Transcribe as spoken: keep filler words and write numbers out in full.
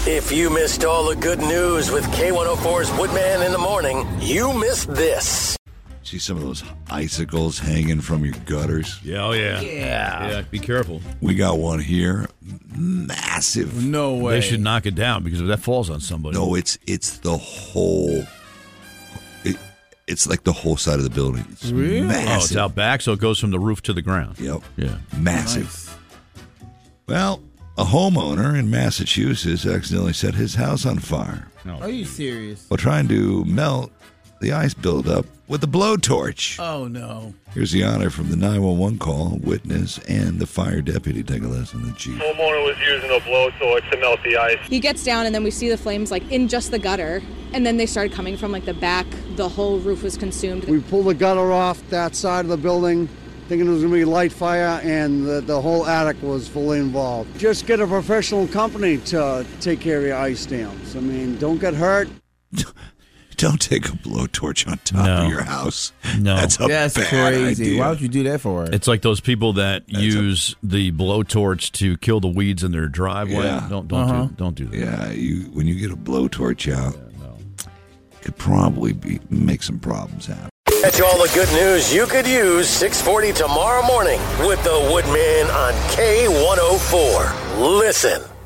If you missed all the good news with K one oh four's Woodman in the morning, you missed this. See some of those icicles hanging from your gutters? Yeah, oh yeah. Yeah. Yeah, be careful. We got one here. Massive. No way. They should knock it down because if that falls on somebody. No, it's it's the whole. It, it's like the whole side of the building. It's Really? massive. Oh, it's out back, so it goes from the roof to the ground. Yep. Yeah. Massive. Nice. Well, a homeowner in Massachusetts accidentally set his house on fire Are you serious? while trying to melt the ice buildup with a blowtorch. Oh, no. Here's the honor from the nine one one call, witness, and the fire deputy. Take a listen to the chief. Homeowner was using a blowtorch to melt the ice. He gets down and then we see the flames like in just the gutter, and then they started coming from like the back. The whole roof was consumed. We pulled the gutter off that side of the building, thinking it was going to be light fire, and the, the whole attic was fully involved. Just get a professional company to take care of your ice dams. I mean, don't get hurt. Don't take a blowtorch on top No. of your house. No. That's a That's bad crazy. idea. Why would you do that for? It's like those people that That's use the blowtorch to kill the weeds in their driveway. Yeah. Don't don't Uh-huh. do don't do that. Yeah, you when you get a blowtorch out, could probably be make some problems happen. Catch all the good news you could use six forty tomorrow morning with the Woodman on K one oh four. Listen.